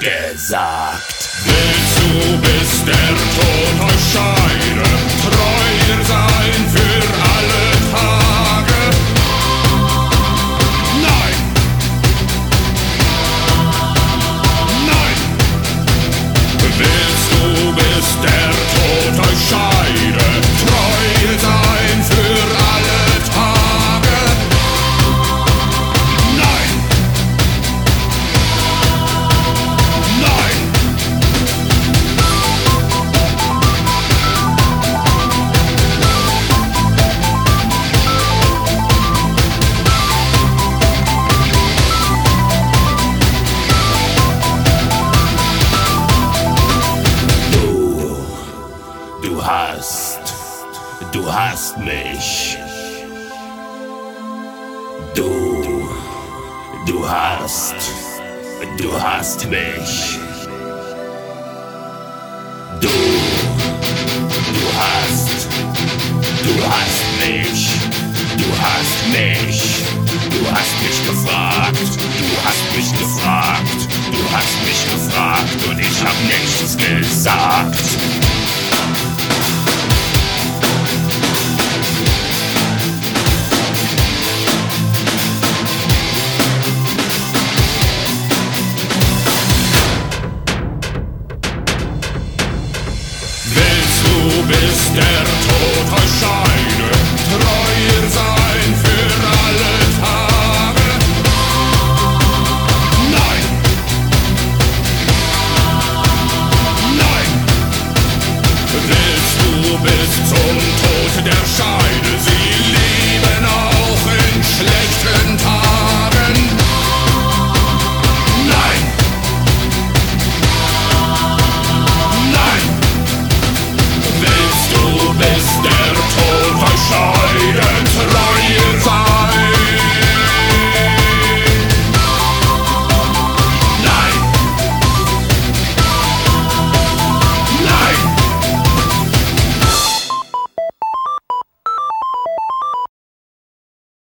gesagt. Willst du, bis der Tod euch scheide, treuer sein für alle Tage? Nein! Nein! Willst du, bis der Tod euch scheide, treuer sein für alle Tage? Nein! Nein! Du hast mich. Du hast mich. Du hast mich. Du hast mich. Du hast mich gefragt. Du hast mich gefragt. Du hast mich gefragt und ich hab nichts gesagt. Bis der Tod euch scheide, treuer sein.